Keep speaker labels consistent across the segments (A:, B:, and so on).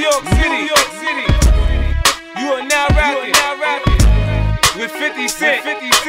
A: York City. You are now rapping with 50 Cent.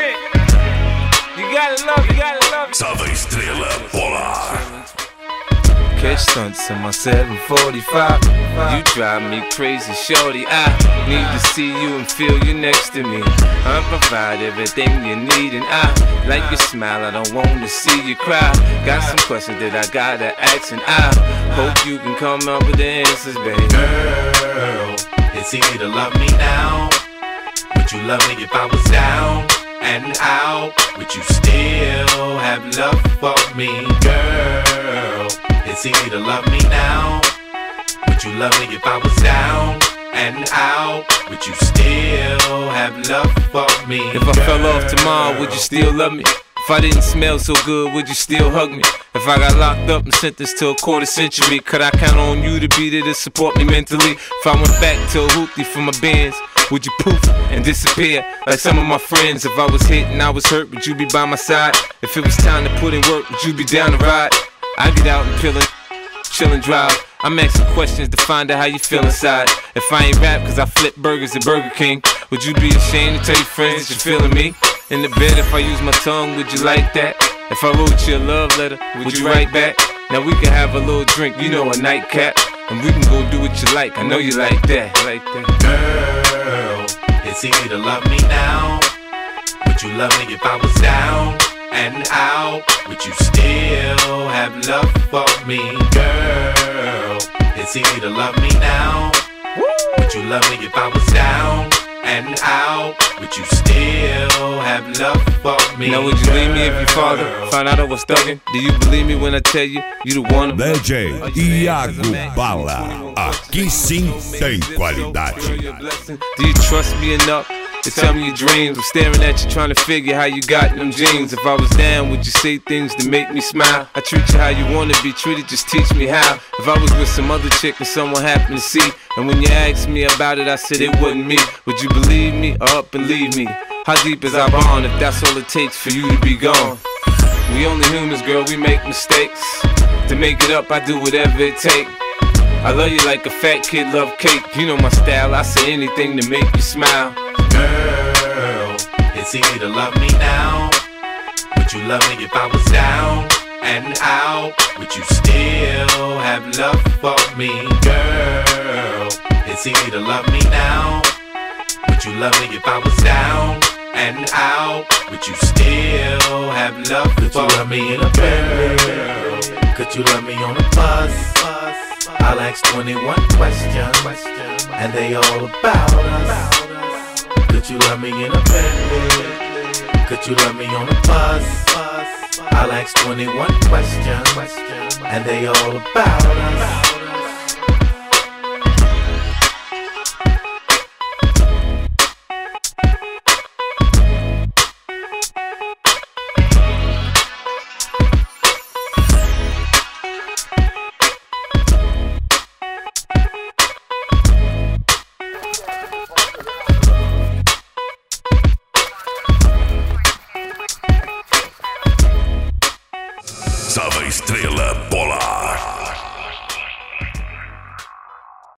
A: You gotta love it.
B: Salve Estrela Polar.
C: Catch stunts in my 745. You drive me crazy, shorty. I need to see you and feel you next to me. I provide everything you need, and I like your smile. I don't want to see you cry. Got some questions that I gotta ask, and I hope you can come up with the answers, baby.
D: Girl, it's easy to love me now. Would you love me if I was down and out? Would you still have love for me, girl? It's easy to love me now. Would you love me if I was down and out? Would you still have love for me?
C: If I fell off tomorrow, would you still love me? If I didn't smell so good, would you still hug me? If I got locked up and sentenced to a quarter century, could I count on you to be there to support me mentally? If I went back to a hoopty for my bands, would you poof and disappear like some of my friends? If I was hit and I was hurt, would you be by my side? If it was time to put in work, would you be down to ride? I get out and chill and drive. I'm asking questions to find out how you feel inside. If I ain't rap cause I flip burgers at Burger King, would you be ashamed to tell your friends that you're feeling me? In the bed, if I use my tongue, would you like that? If I wrote you a love letter, would you write back? Now we can have a little drink, you know, a nightcap, and we can go do what you like. I know you like that.
D: Girl, it's easy to love me now. Would you love me if I was down and out? Would you still have love for me, girl? It's easy to love me now. Would you love me if I was down and out? Would you still have love for me?
C: Now would you leave me if your father found out I was thugging? Do you believe me when I tell you you the one?
B: DJ Iago Bala. Aqui sim tem qualidade.
C: Do you trust me enough to tell me your dreams? I'm staring at you trying to figure how you got them jeans. If I was down, would you say things to make me smile? I treat you how you wanna be treated, just teach me how. If I was with some other chick and someone happened to see, and when you asked me about it, I said it wasn't me, would you believe me or up and leave me? How deep is our bond if that's all it takes for you to be gone? We only humans, girl, we make mistakes. To make it up, I do whatever it takes. I love you like a fat kid love cake. You know my style, I say anything to make you smile.
D: Girl, it's easy to love me now. Would you love me if I was down and out? Would you still have love for me, girl? It's easy to love me now. Would you love me if I was down and out? Would you still have love for me? Could you love me in a Bentley? Could you love me on a bus? I'll ask 21 questions, and they all about us. Could you love me in a Bentley? Could you love me on a bus? I'll ask 21 questions, and they all about us.